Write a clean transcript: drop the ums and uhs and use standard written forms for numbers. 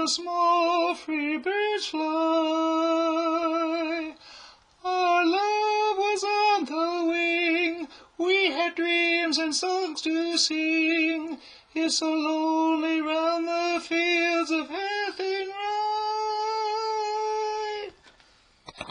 the small free birds fly. Our love was on the wing, we had dreams and songs to sing. It's so lonely round the fields of heath in